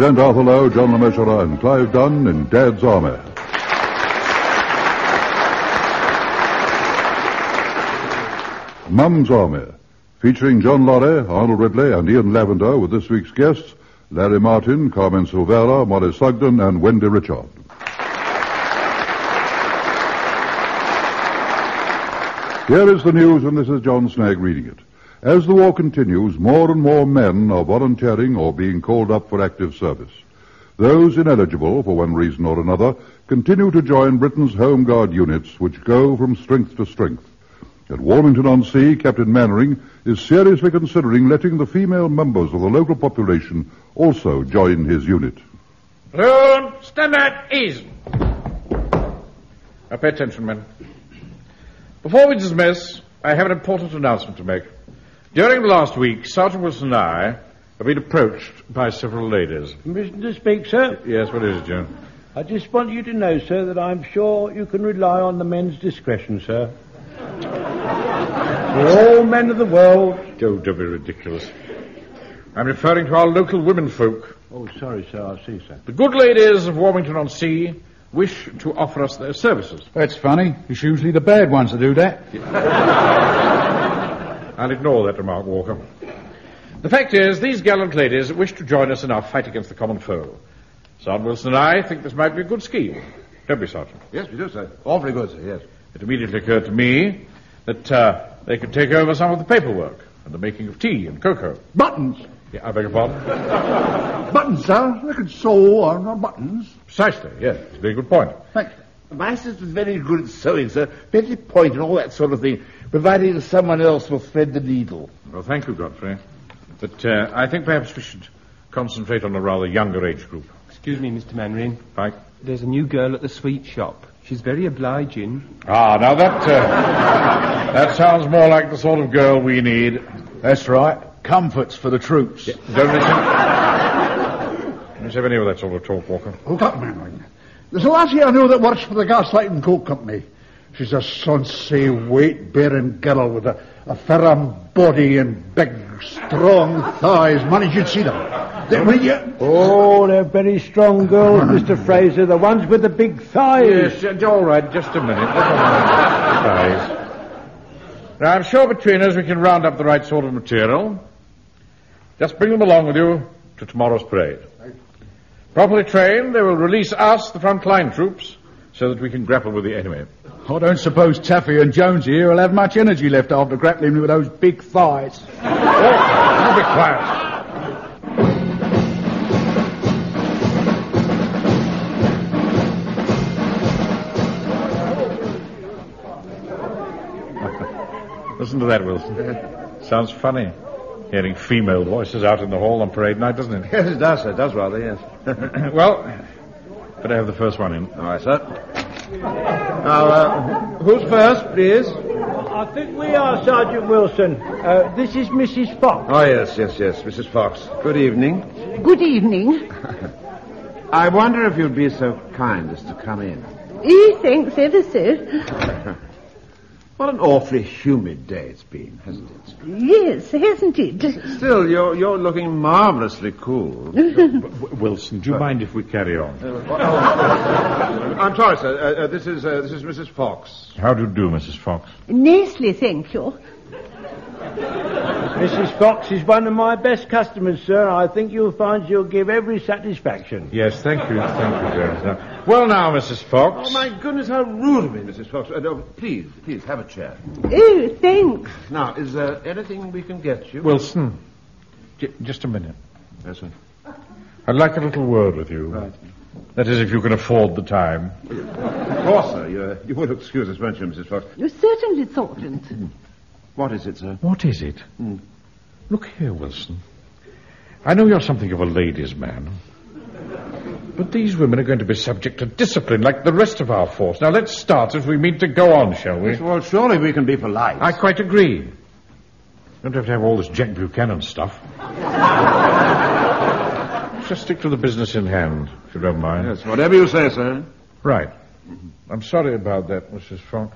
present Arthur Lowe, John LeMessurier, and Clive Dunn in Dad's Army. Mum's Army, featuring John Lorry, Arnold Ridley, and Ian Lavender, with this week's guests, Larry Martin, Carmen Silvera, Molly Sugden, and Wendy Richard. Here is the news, and this is John Snagg reading it. As the war continues, more and more men are volunteering or being called up for active service. Those ineligible, for one reason or another, continue to join Britain's Home Guard units, which go from strength to strength. At Warmington-on-Sea, Captain Mannering is seriously considering letting the female members of the local population also join his unit. Balloon, stand at ease. Now pay attention, men. Before we dismiss, I have an important announcement to make. During the last week, Sergeant Wilson and I have been approached by several ladies. Permission to speak, sir? Yes, what is it, Joe? I just want you to know, sir, that I'm sure you can rely on the men's discretion, sir. We're all men of the world. Don't be ridiculous. I'm referring to our local womenfolk. Oh, sorry, sir, I see, sir. The good ladies of Warmington-on-Sea wish to offer us their services. That's funny. It's usually the bad ones that do that. I'll ignore that remark, Walker. The fact is, these gallant ladies wish to join us in our fight against the common foe. Sergeant Wilson and I think this might be a good scheme. Don't we, Sergeant? Yes, we do, sir. Awfully good, sir, yes. It immediately occurred to me that they could take over some of the paperwork and the making of tea and cocoa. Buttons? Yeah, I beg your pardon? Buttons, sir. They could sew on buttons. Precisely, yes. It's a very good point. Thanks. My sister's very good at sewing, sir. Very point and all that sort of thing, providing someone else will thread the needle. Well, thank you, Godfrey. But I think perhaps we should concentrate on a rather younger age group. Excuse me, Mr. Mannering. Pike? There's a new girl at the sweet shop. She's very obliging. Ah, now that sounds more like the sort of girl we need. That's right. Comforts for the troops. Yeah, don't let's have any of that sort of talk, Walker. Hold up, Mannering. There's a lassie I know that works for the Gaslight and Coke Company. She's a sonsy, weight-bearing girl with a firm body and big, strong thighs. Man, you should see them. Oh, they're very strong girls, Mr. Fraser. The ones with the big thighs. Yes, all right, just a minute. Thighs. Now, I'm sure between us we can round up the right sort of material. Just bring them along with you to tomorrow's parade. Properly trained, they will release us, the front-line troops, so that we can grapple with the enemy. I don't suppose Taffy and Jonesy here will have much energy left after grappling with those big thighs. Oh, you be quiet. Listen to that, Wilson. Sounds funny. Hearing female voices out in the hall on parade night, doesn't it? Yes, it does, sir. It does rather, yes. Well, better have the first one in. All right, sir. Now, who's first, please? I think we are, Sergeant Wilson. This is Mrs. Fox. Oh, yes, Mrs. Fox. Good evening. Good evening. I wonder if you'd be so kind as to come in. Thanks ever so. What an awfully humid day it's been, hasn't it? Yes, hasn't it? Still, you're looking marvelously cool. Wilson, do you mind if we carry on? I'm sorry, sir. This is Mrs. Fox. How do you do, Mrs. Fox? Nicely, thank you. Mrs. Fox is one of my best customers, sir. I think you'll find she'll give every satisfaction. Yes, thank you, James. Well, now, Mrs. Fox. Oh, my goodness, how rude of me, Mrs. Fox. No, please, have a chair. Oh, thanks. Now, is there anything we can get you? Wilson, just a minute. Yes, sir. I'd like a little word with you. Right. That is, if you can afford the time. Of course, sir. You would excuse us, won't you, Mrs. Fox? Certainly, Sergeant. What is it, sir? What is it? Look here, Wilson. I know you're something of a ladies' man. But these women are going to be subject to discipline like the rest of our force. Now, let's start as we mean to go on, shall we? Well, surely we can be polite. I quite agree. Don't have to have all this Jack Buchanan stuff. Just stick to the business in hand, if you don't mind. Yes, whatever you say, sir. Right. I'm sorry about that, Mrs. Fox.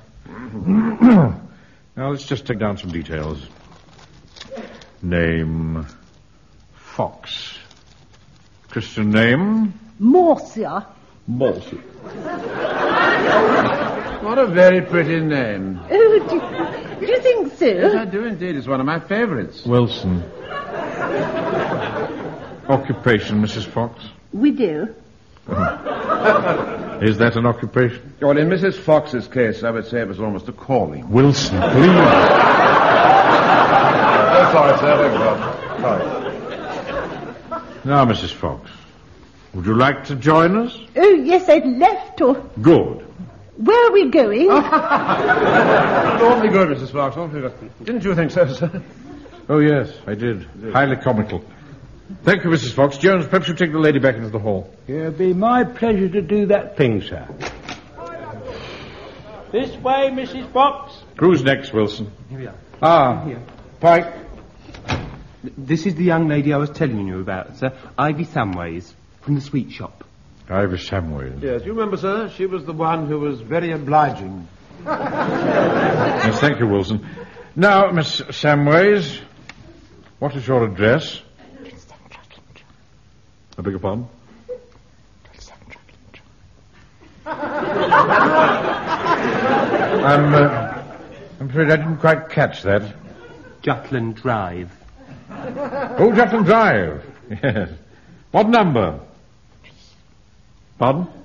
Now, let's just take down some details. Name, Fox. Christian name? Marcia. Morse. What a very pretty name. Oh, do you think so? Yes, I do indeed. It's one of my favorites. Wilson. Occupation, Mrs. Fox? Widow. Is that an occupation? Well, in Mrs. Fox's case, I would say it was almost a calling. Wilson, please. Sorry, sir. Beg your pardon. Sorry. Now, Mrs. Fox, would you like to join us? Oh, yes, I'd love to. Good. Where are we going? Awfully good, Mrs. Fox. Awfully good. Didn't you think so, sir? Oh, yes, I did. Highly comical. Thank you, Mrs. Fox. Jones, perhaps you take the lady back into the hall. It'll be my pleasure to do that thing, sir. This way, Mrs. Fox. Who's next, Wilson? Here we are. Ah, Pike. This is the young lady I was telling you about, sir. Ivy Samways, from the sweet shop. Ivy Samways. Yes, you remember, sir? She was the one who was very obliging. Yes, thank you, Wilson. Now, Miss Samways, what is your address? I beg your pardon? I'm afraid I didn't quite catch that. Jutland Drive. Oh, Jutland Drive. Yes. What number? Pardon?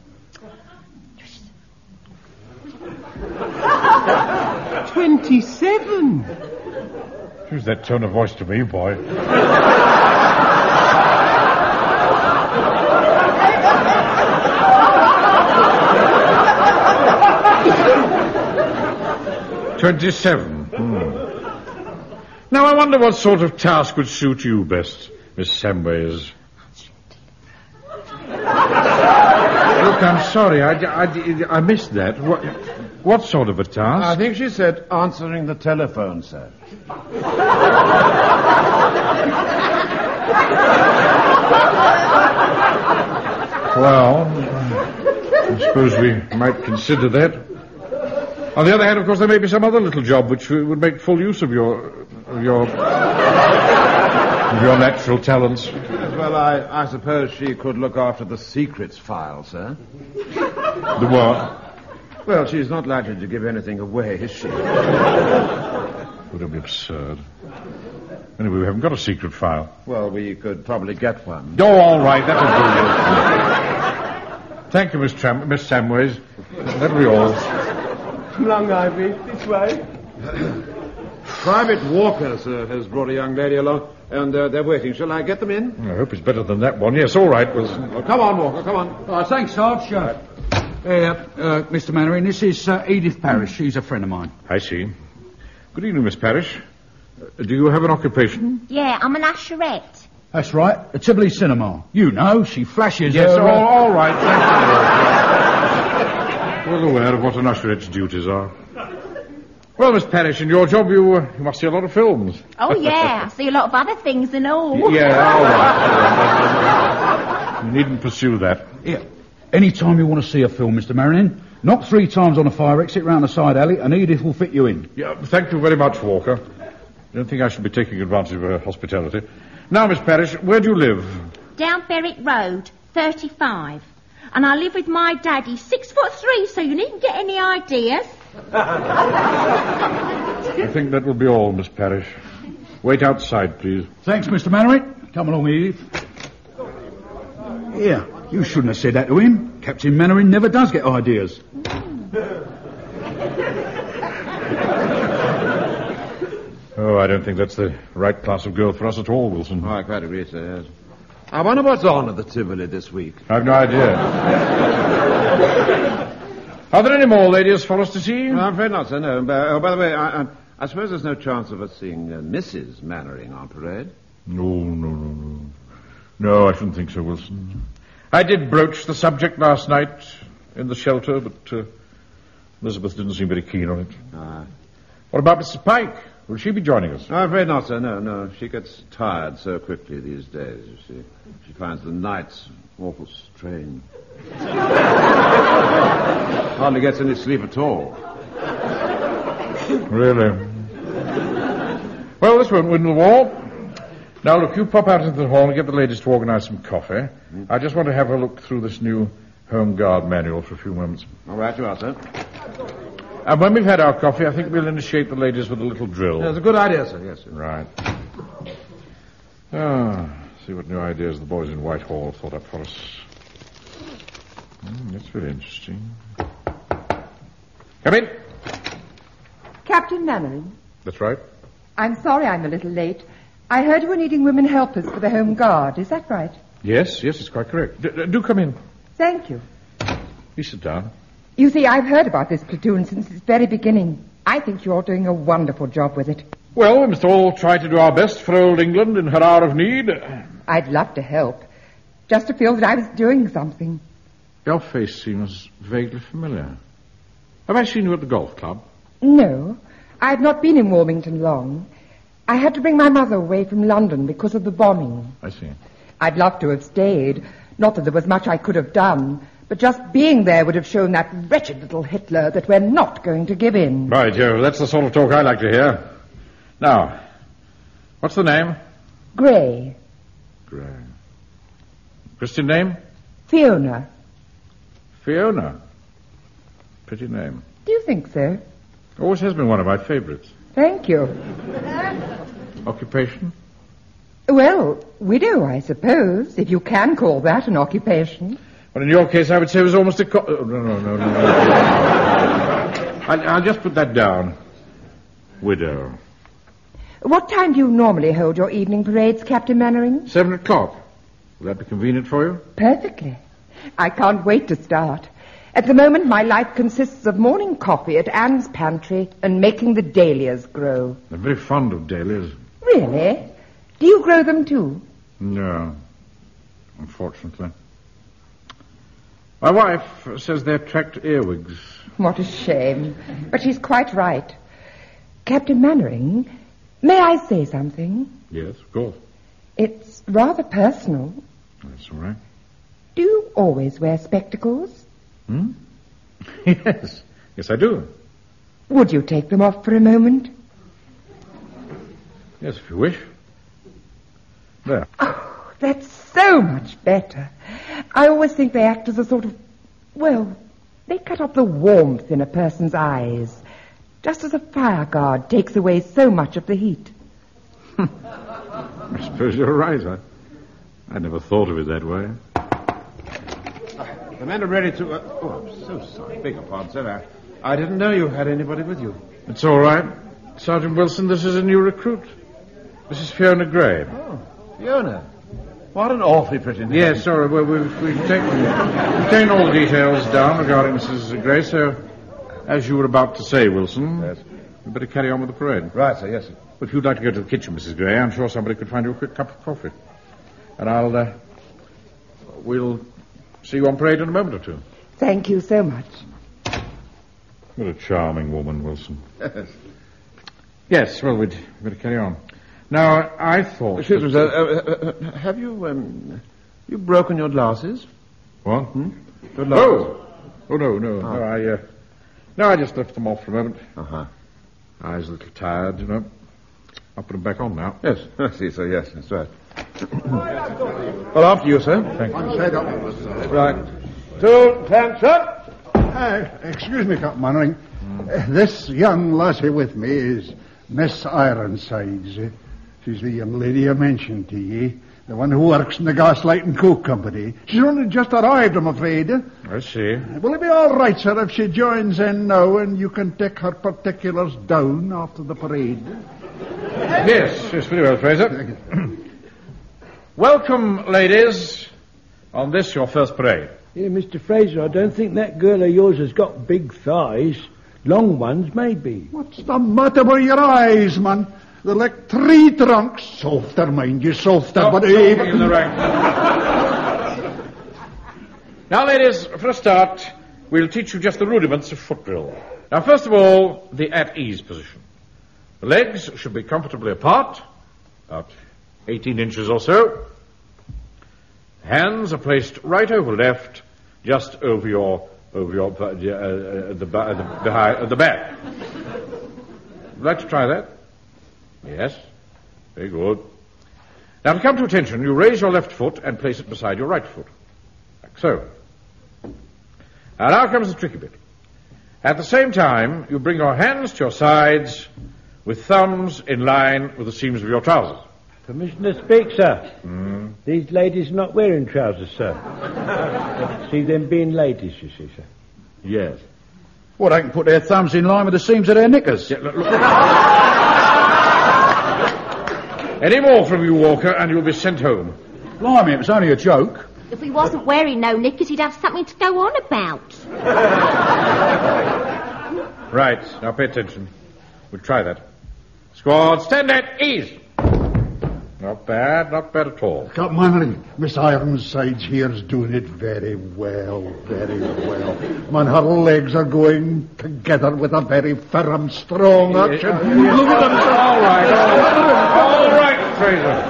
27. Use that tone of voice to me, boy. "27. Now, I wonder what sort of task would suit you best, Miss Samways. Look, I'm sorry. I missed that. What sort of a task? I think she said answering the telephone, sir. Well, I suppose we might consider that. On the other hand, of course, there may be some other little job which would make full use of your natural talents. Yes, well, I suppose she could look after the secrets file, sir. The what? Well, she's not likely to give anything away, is she? Would it be absurd? Anyway, we haven't got a secret file. Well, we could probably get one. Oh, all right, that'll do. Thank you, Miss Samways. That'll be all. Come along, Ivy. This way. Private Walker, sir, has brought a young lady along, and they're waiting. Shall I get them in? I hope it's better than that one. Yes, all right, Wilson. Well, come on, Walker, come on. Oh, thanks, Sarge. Mr. Mannering, this is Edith Parrish. She's a friend of mine. I see. Good evening, Miss Parrish. Do you have an occupation? Yeah, I'm an usherette. That's right, the Tivoli Cinema. You know, she flashes Yes, her... all right, thank you. Well aware of what an usherette's duties are. Well, Miss Parrish, in your job, you must see a lot of films. Oh, yeah, I see a lot of other things and all. Yeah, all right. You needn't pursue that. Yeah. Any time you want to see a film, Mr. Mannering, knock 3 times on a fire exit round the side alley, and Edith will fit you in. Yeah, thank you very much, Walker. I don't think I should be taking advantage of her hospitality. Now, Miss Parrish, where do you live? Down Berwick Road, 35. And I live with my daddy, 6'3", so you needn't get any ideas. I think that will be all, Miss Parrish. Wait outside, please. Thanks, Mr. Mannering. Come along, Edith. Yeah, you shouldn't have said that to him. Captain Mannering never does get ideas. Oh, I don't think that's the right class of girl for us at all, Wilson. Oh, I quite agree, sir, yes. I wonder what's on at the Tivoli this week. I've no idea. Are there any more ladies for us to see? No, I'm afraid not, sir, no. By the way, I suppose there's no chance of us seeing Mrs. Mannering on parade? No. No, I shouldn't think so, Wilson. I did broach the subject last night in the shelter, but Elizabeth didn't seem very keen on it. What about Mrs. Pike? Will she be joining us? No, I'm afraid not, sir. No. She gets tired so quickly these days, you see. She finds the nights awful strain. Hardly gets any sleep at all. Really? Well, this won't win the war. Now, look, you pop out into the hall and get the ladies to organize some coffee. I just want to have a look through this new Home Guard manual for a few moments. All right, you are, sir. And when we've had our coffee, I think we'll initiate the ladies with a little drill. That's a good idea, sir, yes. Right. See what new ideas the boys in Whitehall thought up for us. That's very interesting. Come in. Captain Mannering. That's right. I'm sorry I'm a little late. I heard you were needing women helpers for the Home Guard. Is that right? Yes, it's quite correct. Do come in. Thank you. You sit down. You see, I've heard about this platoon since its very beginning. I think you're doing a wonderful job with it. Well, we must all try to do our best for old England in her hour of need. I'd love to help. Just to feel that I was doing something. Your face seems vaguely familiar. Have I seen you at the golf club? No. I've not been in Warmington long. I had to bring my mother away from London because of the bombing. I see. I'd love to have stayed. Not that there was much I could have done, but just being there would have shown that wretched little Hitler that we're not going to give in. Right, Joe. That's the sort of talk I like to hear. Now, what's the name? Gray. Gray. Christian name? Fiona. Fiona. Pretty name. Do you think so? Always has been one of my favorites. Thank you. Occupation? Well, widow, I suppose, if you can call that an occupation. Well, in your case, I would say it was almost a... No. I'll just put that down. Widow. What time do you normally hold your evening parades, Captain Mannering? 7 o'clock. Will that be convenient for you? Perfectly. I can't wait to start. At the moment, my life consists of morning coffee at Anne's pantry and making the dahlias grow. I'm very fond of dahlias. Really? Do you grow them too? No, unfortunately. My wife says they attract earwigs. What a shame. But she's quite right. Captain Mannering, may I say something? Yes, of course. It's rather personal. That's all right. Do you always wear spectacles? Yes, I do. Would you take them off for a moment? Yes, if you wish. There. Oh, that's so much better. I always think they act as a sort of... Well, they cut off the warmth in a person's eyes, just as a fire guard takes away so much of the heat. I suppose you're right. I never thought of it that way. The men are ready to... I'm so sorry. Beg your pardon, sir. I didn't know you had anybody with you. It's all right. Sergeant Wilson, this is a new recruit. This is Fiona Gray. Oh, Fiona. What an awfully pretty name. Yes, sorry. Well, we've taken all the details down regarding Mrs. Gray, so as you were about to say, Wilson, yes, we'd better carry on with the parade. Right, sir, yes, sir. But if you'd like to go to the kitchen, Mrs. Gray, I'm sure somebody could find you a quick cup of coffee. And we'll see you on parade in a moment or two. Thank you so much. What a charming woman, Wilson. Yes, well, we'd better carry on. Now, I thought... Excuse me, sir. Have you broken your glasses? What? Your glasses? Oh, no. I just left them off for a moment. Uh-huh. Eyes a little tired, you know. I'll put them back on now. Yes, I see, sir. Yes, that's right. Well, after you, sir. Thank you. Right. 2, attention. Excuse me, Captain Mannering. This young lassie with me is Miss Ironsides. She's the young lady I mentioned to ye, the one who works in the Gaslight and Coke Company. She's only just arrived, I'm afraid. I see. Will it be all right, sir, if she joins in now and you can take her particulars down after the parade? Yes, very well, Fraser. Welcome, ladies, on this, your first parade. Yeah, Mr. Fraser, I don't think that girl of yours has got big thighs. Long ones, maybe. What's the matter with your eyes, man? They're like 3 trunks. Softer, mind you, softer. Stop but talking in the rank. Now, ladies, for a start, we'll teach you just the rudiments of foot drill. Now, first of all, the at-ease position. The legs should be comfortably apart, about 18 inches or so. Hands are placed right over left, just over the back. Would you like to try that? Yes. Very good. Now, to come to attention, you raise your left foot and place it beside your right foot. Like so. Now comes the tricky bit. At the same time, you bring your hands to your sides with thumbs in line with the seams of your trousers. Permission to speak, sir. These ladies not wearing trousers, sir. See them being ladies, you see, sir. Yes. Well, they can put their thumbs in line with the seams of their knickers. Yeah, look. Any more from you, Walker, and you'll be sent home. Blimey, it was only a joke. If he wasn't wearing no knickers, he'd have something to go on about. Right, now pay attention. We'll try that. Squad, stand at ease. Not bad at all. Captain Mannering, Miss Ironsides here's doing it very well, very well. Man, her legs are going together with a very firm, strong action. Look at them, sir. All right, Fraser.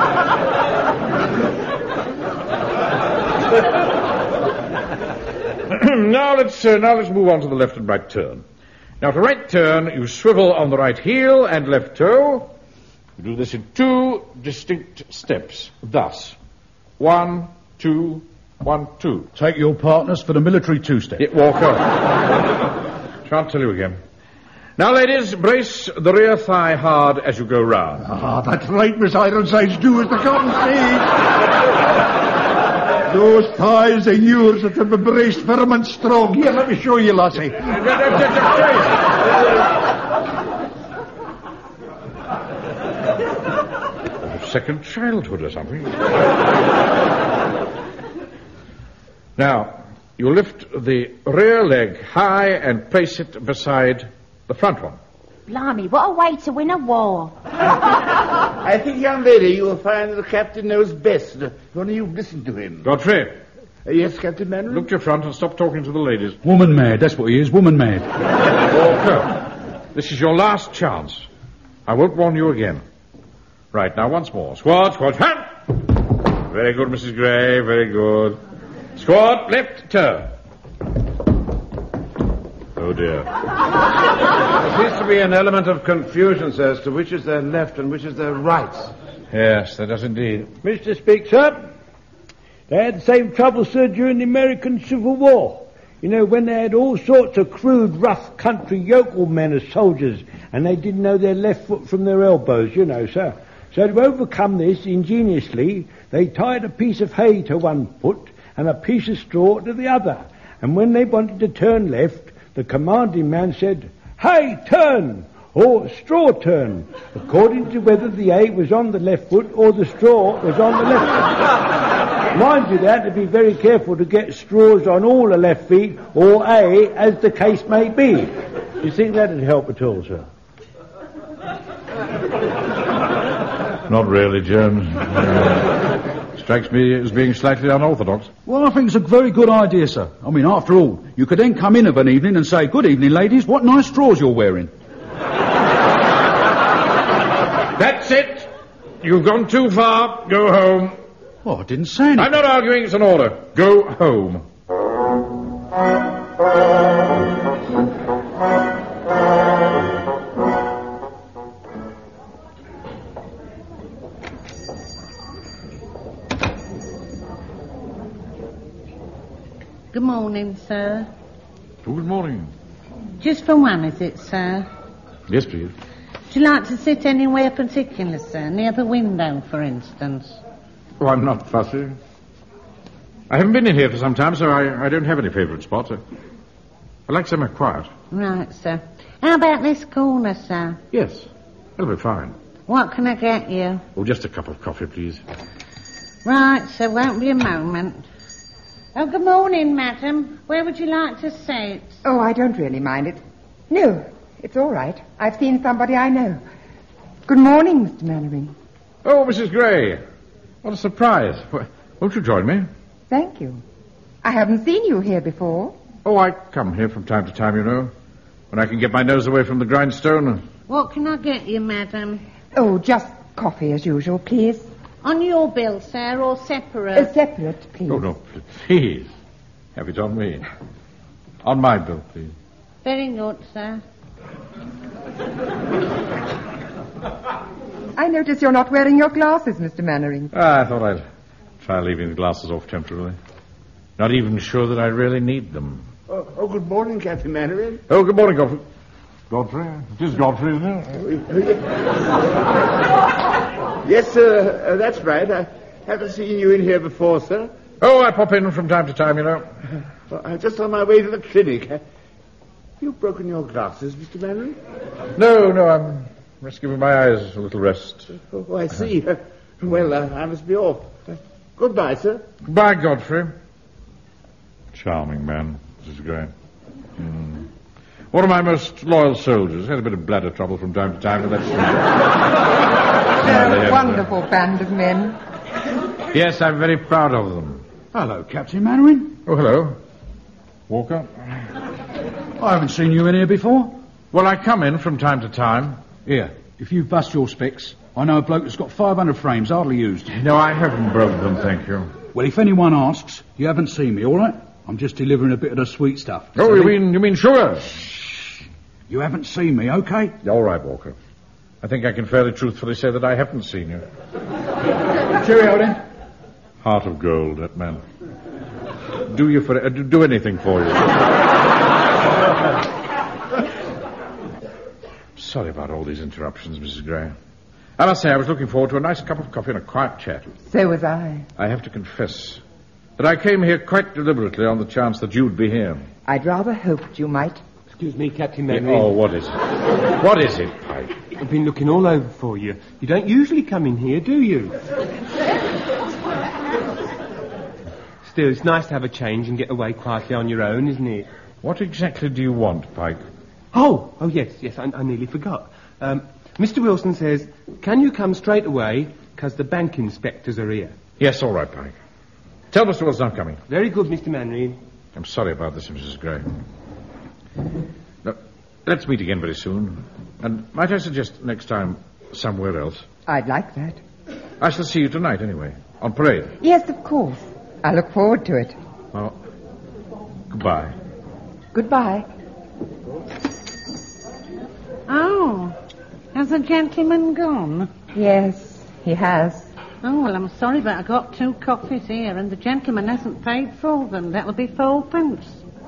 Now let's move on to the left and right turn. Now, to right turn, you swivel on the right heel and left toe. You do this in 2 distinct steps. Thus, 1, 2, 1, 2. Take your partners for the military two-step. Walker. Shan't tell you again. Now, ladies, brace the rear thigh hard as you go round. That's right, Miss Ironsides. Do as the captain says. Those thighs are yours that have been braced firm and strong. Here, let me show you, lassie. Second childhood or something. Now, you lift the rear leg high and place it beside the front one. Blimey, what a way to win a war. I think, young lady, you will find that the captain knows best. If only you listen to him. Godfrey. Yes, Captain Mannering? Look to your front and stop talking to the ladies. Woman mad, that's what he is, woman mad. Walker, this is your last chance. I won't warn you again. Right, now once more. Squad, hand. Very good, Mrs. Gray, very good. Squad, left turn. Oh, dear. There seems to be an element of confusion, sir, as to which is their left and which is their right. Yes, there does indeed. Mr. Speaks up. They had the same trouble, sir, during the American Civil War. You know, when they had all sorts of crude, rough country yokel men as soldiers, and they didn't know their left foot from their elbows, you know, sir. So to overcome this, ingeniously, they tied a piece of hay to one foot and a piece of straw to the other. And when they wanted to turn left, the commanding man said, "Hay, turn!" or "straw, turn," according to whether the hay was on the left foot or the straw was on the left foot. Mind you, they had to be very careful to get straws on all the left feet, or hay, as the case may be. Do you think that would help at all, sir? Not really, Jones. Strikes me as being slightly unorthodox. Well, I think it's a very good idea, sir. I mean, after all, you could then come in of an evening and say, "Good evening, ladies. What nice straws you're wearing." That's it. You've gone too far. Go home. Oh, I didn't say anything. I'm not arguing. It's an order. Go home. Good morning, sir. Good morning. Just for one, is it, sir? Yes, please. Would you like to sit anywhere particular, sir? Near the window, for instance? Oh, I'm not fussy. I haven't been in here for some time, so I don't have any favourite spots. I like somewhere quiet. Right, sir. How about this corner, sir? Yes, that'll be fine. What can I get you? Oh, just a cup of coffee, please. Right, sir. Won't be a moment. Oh, good morning, madam. Where would you like to sit? Oh, I don't really mind it. No, it's all right. I've seen somebody I know. Good morning, Mr. Mannering. Oh, Mrs. Gray. What a surprise. Won't you join me? Thank you. I haven't seen you here before. Oh, I come here from time to time, you know, when I can get my nose away from the grindstone. What can I get you, madam? Oh, just coffee as usual, please. On your bill, sir, or separate? Separate, please. Oh, no, please. Have it on me. On my bill, please. Very good, sir. I notice you're not wearing your glasses, Mr. Mannering. I thought I'd try leaving the glasses off temporarily. Not even sure that I really need them. Oh, good morning, Captain Mannering. Oh, good morning, Godfrey. Godfrey? It is Godfrey, isn't it? Yes, sir, that's right. I haven't seen you in here before, sir. Oh, I pop in from time to time, you know. Well, I'm just on my way to the clinic. You've broken your glasses, Mr. Mannering? No, I'm just giving my eyes a little rest. Oh, I see. Well, I must be off. Goodbye, sir. Goodbye, Godfrey. Charming man, Mrs. Gray. One of my most loyal soldiers. Had a bit of bladder trouble from time to time, but that's... They're a wonderful band of men. Yes, I'm very proud of them. Hello, Captain Mannering. Oh, hello. Walker. I haven't seen you in here before. Well, I come in from time to time. Here, if you bust your specs, I know a bloke that's got 500 frames, hardly used. No, I haven't broken them, thank you. Well, if anyone asks, you haven't seen me, all right? I'm just delivering a bit of the sweet stuff. Oh, you mean sugar? You haven't seen me, okay? All right, Walker. I think I can fairly truthfully say that I haven't seen you. Cheerio, then. Heart of gold, that man. Do anything for you. Sorry about all these interruptions, Mrs. Gray. I must say I was looking forward to a nice cup of coffee and a quiet chat. So was I. I have to confess that I came here quite deliberately on the chance that you'd be here. I'd rather hoped you might. Excuse me, Captain Mannering. Oh, what is it? What is it, Pike? I've been looking all over for you. You don't usually come in here, do you? Still, it's nice to have a change and get away quietly on your own, isn't it? What exactly do you want, Pike? Oh, yes, I nearly forgot. Mr. Wilson says, can you come straight away, because the bank inspectors are here? Yes, all right, Pike. Tell Mr. Wilson I'm coming. Very good, Mr. Mannering. I'm sorry about this, Mrs. Gray. Now, let's meet again very soon. And might I suggest next time somewhere else? I'd like that. I shall see you tonight, anyway, on parade. Yes, of course. I look forward to it. Well, goodbye. Goodbye. Oh, has the gentleman gone? Yes, he has. Oh, well, I'm sorry, but I got 2 coffees here, and the gentleman hasn't paid for them. That'll be 4p.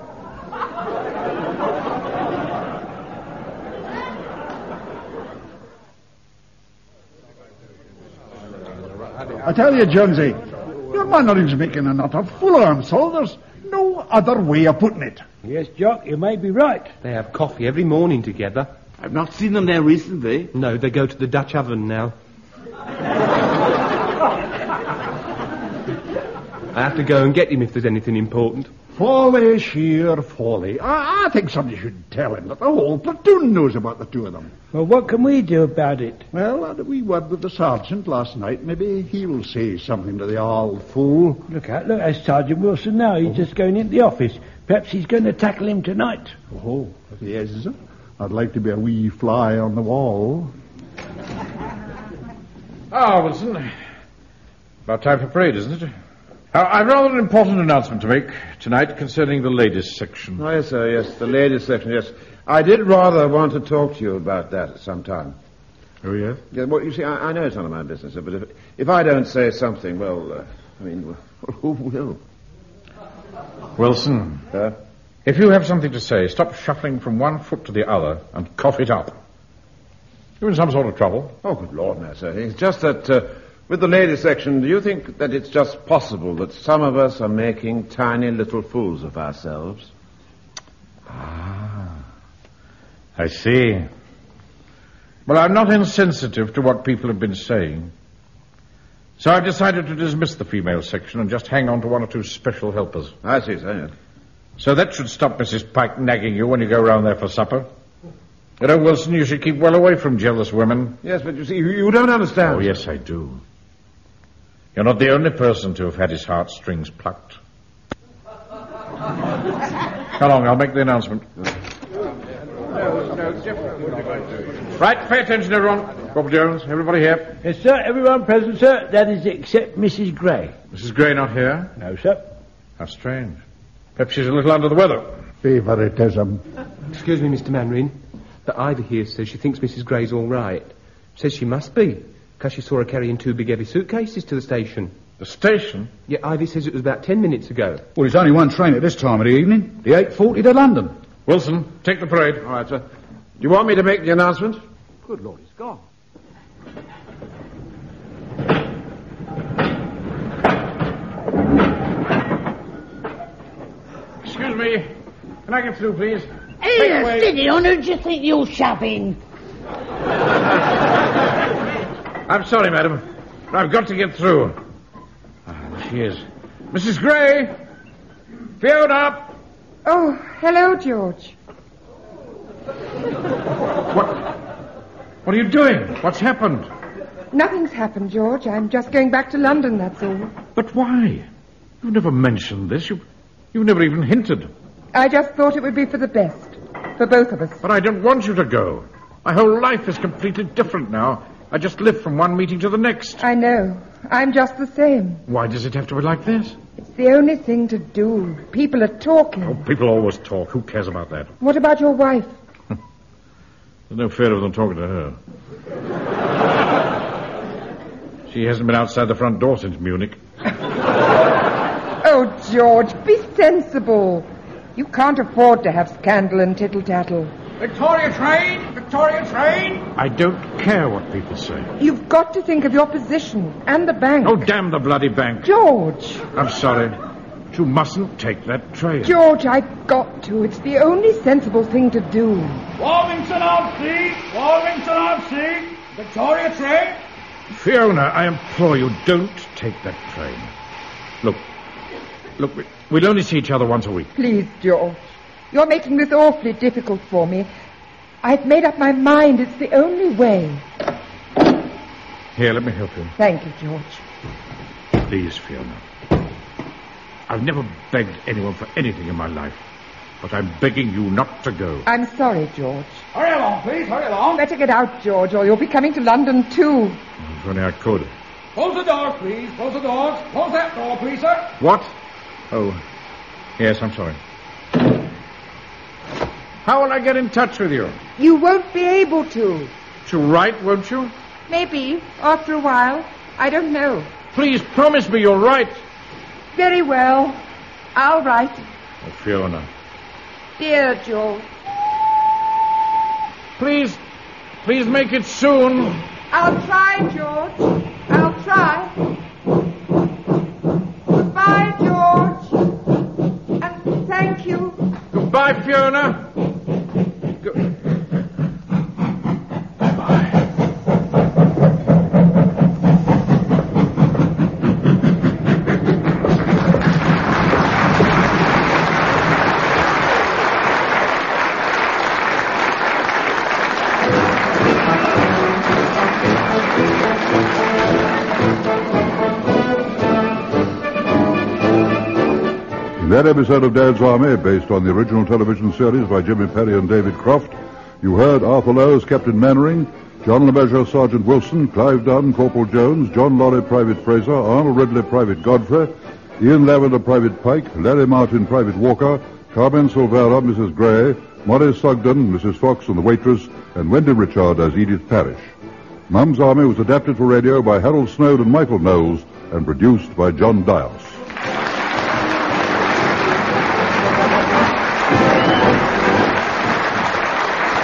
I tell you, Jonesy, your Mannering's making an utter fool of himself. There's no other way of putting it. Yes, Jock, you may be right. They have coffee every morning together. I've not seen them there recently. No, they go to the Dutch oven now. I have to go and get him if there's anything important. Folly, sheer folly. I think somebody should tell him that the whole platoon knows about the 2 of them. Well, what can we do about it? Well, I had a wee word with the sergeant last night. Maybe he'll say something to the old fool. Look, that's Sergeant Wilson now. He's just going into the office. Perhaps he's going to tackle him tonight. Oh, if he is, I'd like to be a wee fly on the wall. Wilson. About time for parade, isn't it? I've rather an important announcement to make tonight concerning the ladies' section. Oh, yes, sir, yes, the ladies' section, yes. I did rather want to talk to you about that at some time. Oh, yes? Yeah, well, you see, I know it's none of my business, sir, but if I don't say something, well, who will? Wilson, if you have something to say, stop shuffling from one foot to the other and cough it up. You're in some sort of trouble. Oh, good Lord, no, sir. It's just that... with the ladies' section, do you think that it's just possible that some of us are making tiny little fools of ourselves? I see. Well, I'm not insensitive to what people have been saying. So I've decided to dismiss the female section and just hang on to 1 or 2 special helpers. I see, sir, yes. So that should stop Mrs. Pike nagging you when you go round there for supper. You know, Wilson, you should keep well away from jealous women. Yes, but you see, you don't understand. Oh, yes, I do. You're not the only person to have had his heartstrings plucked. Come along, I'll make the announcement. Right, pay attention, everyone. Corporal Jones, everybody here. Yes, sir. Everyone present, sir. That is except Mrs. Gray. Mrs. Gray not here? No, sir. How strange. Perhaps she's a little under the weather. Favoritism. Excuse me, Mr. Mannering, but Ivy here says she thinks Mrs. Gray's all right. Says she must be. Because she saw her carrying 2 big heavy suitcases to the station. The station? Yeah, Ivy says it was about 10 minutes ago. Well, there's only one train at this time of the evening. The 8:40 to London. Wilson, take the parade. All right, sir. Do you want me to make the announcement? Good Lord, he's gone. Excuse me. Can I get through, please? Here, steady on, who do you think you're shoving? I'm sorry, madam. But I've got to get through. There she is. Mrs. Gray! Fiona! Oh, hello, George. What are you doing? What's happened? Nothing's happened, George. I'm just going back to London, that's all. But why? You've never mentioned this. You've never even hinted. I just thought it would be for the best. For both of us. But I don't want you to go. My whole life is completely different now. I just live from one meeting to the next. I know. I'm just the same. Why does it have to be like this? It's the only thing to do. People are talking. Oh, people always talk. Who cares about that? What about your wife? There's no fear of them talking to her. She hasn't been outside the front door since Munich. Oh, George, be sensible. You can't afford to have scandal and tittle-tattle. Victoria train! Victoria train! I don't care what people say. You've got to think of your position and the bank. Oh, damn the bloody bank. George! I'm sorry. But you mustn't take that train. George, I've got to. It's the only sensible thing to do. Warmington on sea! Warmington on sea! Victoria train! Fiona, I implore you, don't take that train. Look, we'll only see each other once a week. Please, George. You're making this awfully difficult for me. I've made up my mind. It's the only way. Here, let me help you. Thank you, George. Please, Fiona. I've never begged anyone for anything in my life, but I'm begging you not to go. I'm sorry, George. Hurry along, please, hurry along. Better get out, George, or you'll be coming to London, too. If only I could. Close the doors, please. Close the doors. Close that door, please, sir. What? Oh, yes, I'm sorry. How will I get in touch with you? You won't be able to. You'll write, won't you? Maybe, after a while. I don't know. Please promise me you'll write. Very well. I'll write. Oh, Fiona. Dear George. Please make it soon. I'll try, George. I'll try. Goodbye, George. And thank you. Goodbye, Fiona. In that episode of Dad's Army, based on the original television series by Jimmy Perry and David Croft, you heard Arthur Lowe as Captain Mannering, John LeMessurier Sergeant Wilson, Clive Dunn, Corporal Jones, John Lorry, Private Fraser, Arnold Ridley, Private Godfrey, Ian Lavender, Private Pike, Larry Martin, Private Walker, Carmen Silvera, Mrs. Gray, Maurice Sugden, Mrs. Fox and the waitress, and Wendy Richard as Edith Parrish. Mum's Army was adapted for radio by Harold Snowd and Michael Knowles and produced by John Dias.